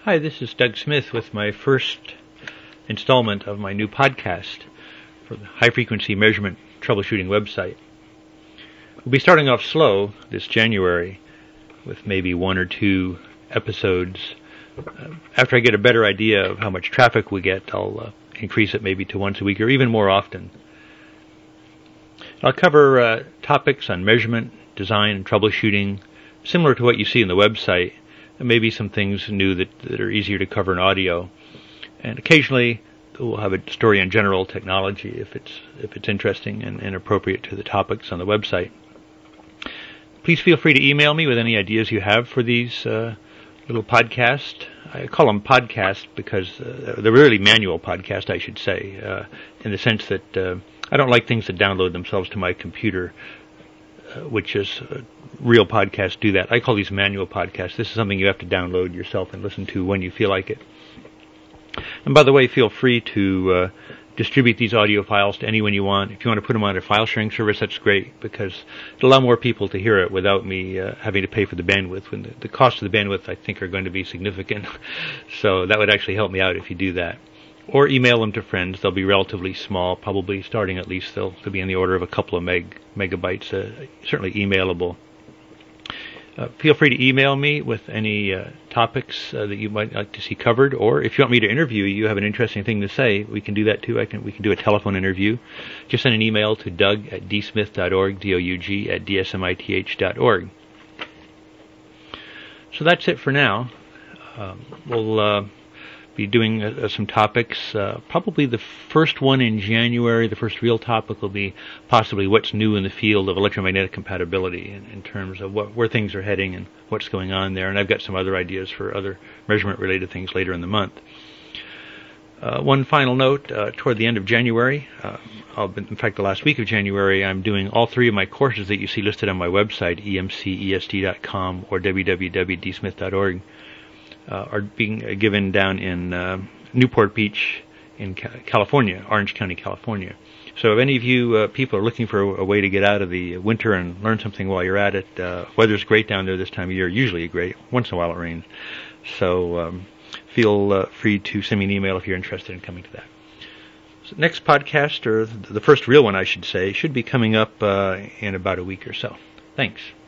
Hi, this is Doug Smith with my first installment of my new podcast for the High Frequency Measurement Troubleshooting website. We'll be starting off slow this January with maybe one or two episodes. After I get a better idea of how much traffic we get, I'll increase it maybe to once a week or even more often. I'll cover topics on measurement, design, and troubleshooting, similar to what you see in the website. And maybe some things new that are easier to cover in audio. And occasionally we'll have a story on general technology if it's interesting and appropriate to the topics on the website. Please feel free to email me with any ideas you have for these little podcasts. I call them podcasts because they're really manual podcasts, I should say, in the sense that I don't like things that download themselves to my computer, which is real podcasts do that. I call these manual podcasts. This is something you have to download yourself and listen to when you feel like it. And by the way, feel free to distribute these audio files to anyone you want. If you want to put them on a file sharing service, that's great because it'll allow more people to hear it without me having to pay for the bandwidth. When the cost of the bandwidth, I think, are going to be significant. So that would actually help me out if you do that. Or email them to friends. They'll be relatively small, probably starting at least they'll be in the order of a couple of megabytes, certainly emailable. Feel free to email me with any topics that you might like to see covered, or if you want me to interview you, have an interesting thing to say, we can do that too. We can do a telephone interview. Just send an email to doug@dsmith.org, doug@dsmith.org. So that's it for now. We'll be doing some topics. Probably the first one in January, the first real topic will be possibly what's new in the field of electromagnetic compatibility in terms of where things are heading and what's going on there. And I've got some other ideas for other measurement-related things later in the month. One final note, toward the end of January, in fact the last week of January, I'm doing all three of my courses that you see listed on my website, emcest.com or www.dsmith.org. Are being given down in Newport Beach in California, Orange County, California. So if any of you people are looking for a way to get out of the winter and learn something while you're at it, weather's great down there this time of year, usually great. Once in a while it rains. So feel free to send me an email if you're interested in coming to that. So next podcast, or the first real one I should say, should be coming up in about a week or so. Thanks.